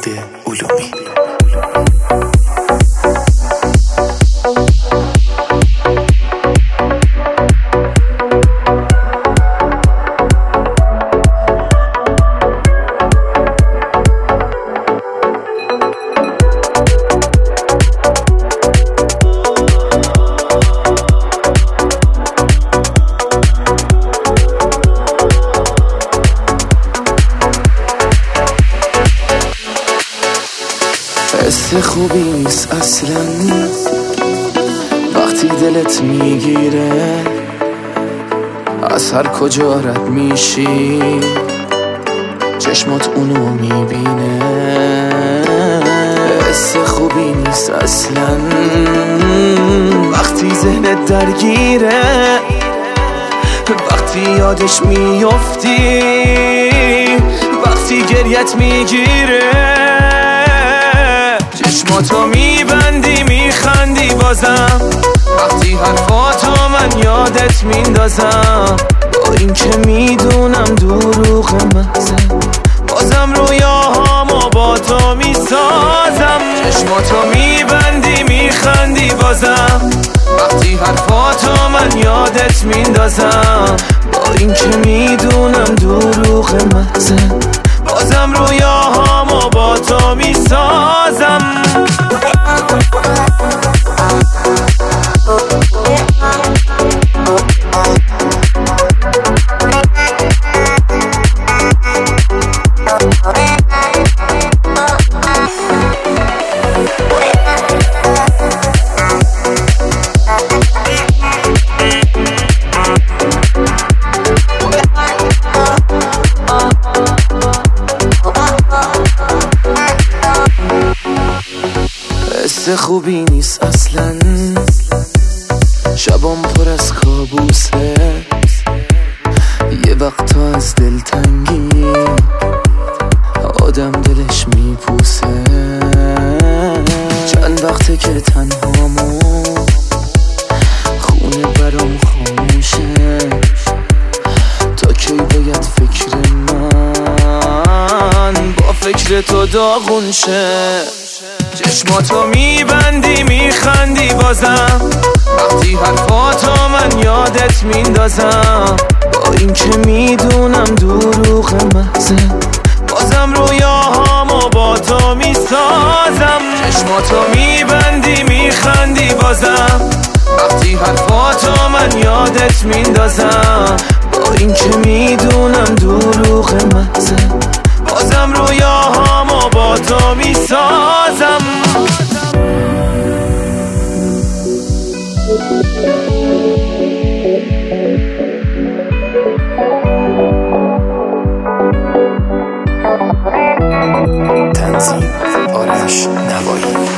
امید علومی. حس خوبی نیست اصلا وقتی دلت میگیره، از هر کجا رد میشی چشمات اونو میبینه. حس خوبی نیست اصلا وقتی ذهنت درگیره، وقتی یادش میفتی، وقتی گریت میگیره. چشماتو میبندی میخندی بازم، وقتی حرفاتو من یادت میندازم. با این که میدونم دروغ محضه، بازم رویاهامو با تو میسازم. چشماتو میبندی میخندی بازم، وقتی حرفاتو من یادت میندازم. با این که میدونم دروغ محضه، بازم رویاهامو با تو میسازم. حس خوبی نیست اصلا، شبام پر از کابوسه. یه وقتا از دلتنگی آدم دلش میپوسه. چند وقته که تنهامو خونه برام خاموشه. تا کی باید فکر من با فکر تو داغون شه؟ چشماتو میبندی میخندی بازم، وقتی حرفاتو من یادت میندازم. با این که میدونم دروغ محضه، بازم رویاهامو با تو میسازم. چشماتو میبندی میخندی بازم، وقتی حرفاتو من یادت میندازم. با این که میدونم دروغ محضه، بازم رویاهامو با تو میسازم. تنظیم آرش نوایی.